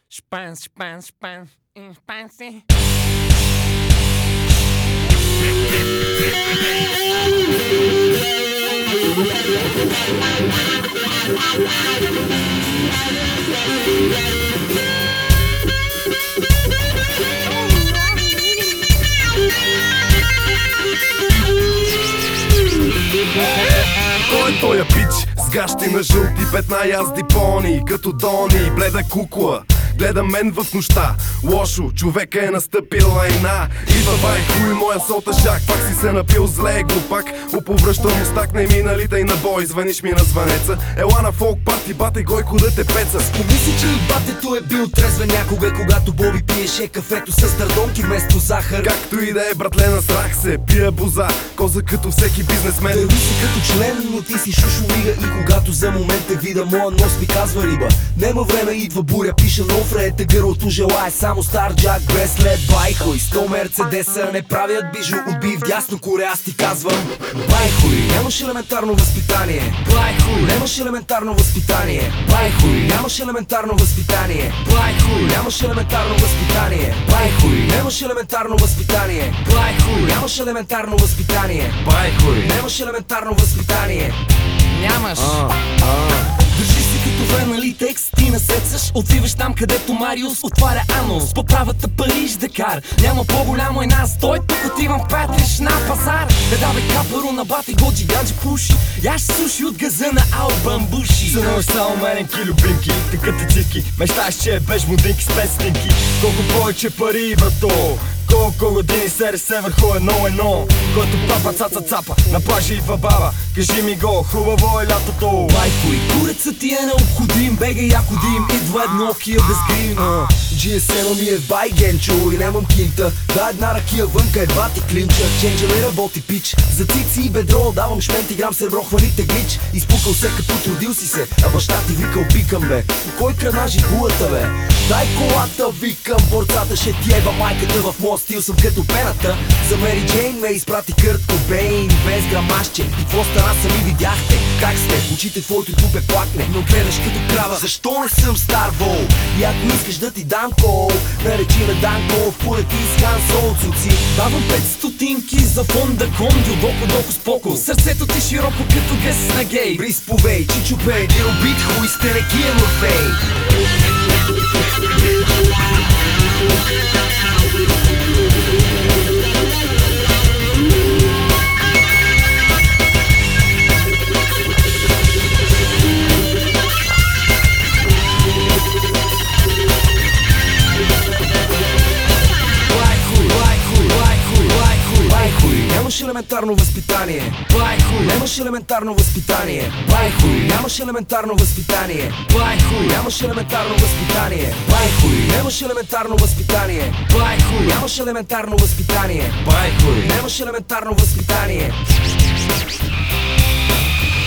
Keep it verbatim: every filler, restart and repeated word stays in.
Шпанс, шпанс, шпанс, шпанси. Кой е тоя пич с гащи на жълти петна, язди пони като Дони, бледа кукла гледа мен в нощта. Лошо, човека е настъпил лайна. Идва бай хуй, моя сотъшак. Пак си се напил зле, глупак. Оповръщам мустак, не ми налитай на бой. Звъниш ми на звънеца. Ела на фолк парти, бате Гойко да те пеца. Помисли, че и батето е бил трезвен някога, когато Боби пиеше кафето с тардонки вместо захар. Както и да е, братле, насрах се, пия боза. Коза като всеки бизнесмен. Дърви си като член, но ти си шушовига. И когато за момент те вида, моя нос ми казва риба. Нема време, идва буря, пиша нов ред. Гърлото желае само стар джак без след байхой. Сто мерцедеса не правят бижу. Отби вдясно коре, аз ти казвам байхой. Нямаш елементарно възпитание. Байхой. Нямаш елементарно възпитание. Байхой. Нямаш елементарно възпитание. Байхой. Нямаш елементарно възпитание. Байхой. Нямаш елементарно възпитание. Байхой. Нямаш елементарно възпитание. Байхой. Нямаш елементарно възпитание. Нямаш. Държи си като ве, нали текст, ти насецаш. Отиваш там, където Мариус отваря анус. По правата Париж, Дакар. Няма по-голямо и нас. Той тук отивам Петриш на пазар. Да давай капаро на бати Годжи Гаджи пуши. Яш суши от газа на албам буши. Сънуваш само мененки любимки, тъкат и цивки. Мечтаеш, че е беж мудинки с пет стинки. Колко повече пари, брато. Колко години сере се върху едно едно. Който папа цаца цапа, на плажа и в баба. Кажи ми го, хубаво е лятото. Байкой, курецът ти е необходим. Бегай яко дим, идва едно кия без грим. джи ес ем ми е в байгенчо и нямам кинта. Да, една ракия вънка е бати клинча. Ченджа не работи пич. За цици и бедро давам шменти грам сребро, хвалите глич. Изпукал се като трудил си се, а баща ти викал пикам бе. Кой кранажи булата бе? Дай колата, викам, борцата ще ти еба майката. В моя стил съм като пената. За Мери Джейн ме изпрати Кърт Кобейн без грамашче. И какво стана сами видяхте? Как сте? Очите твоето тупе плакне, но гледаш като крава. Защо не съм стар вол? И ако искаш да ти дам кол, наречи ме Данко, полети с Хан Соло цуци. Давам пет стотинки за фонда кондио, доко доко споко. Сърцето ти широко като гъс на гей. Бриз повей, чичо пей, дил бит хуй сте рекия мърфей. Нямаш елементарно възпитание. Байхуй. Нямаш елементарно възпитание. Байхуй. Нямаш елементарно възпитание. Байхуй. Нямаш елементарно възпитание. Байхуй. Нямаш елементарно възпитание. Байхуй. Нямаш елементарно възпитание. Байхуй. Нямаш елементарно възпитание.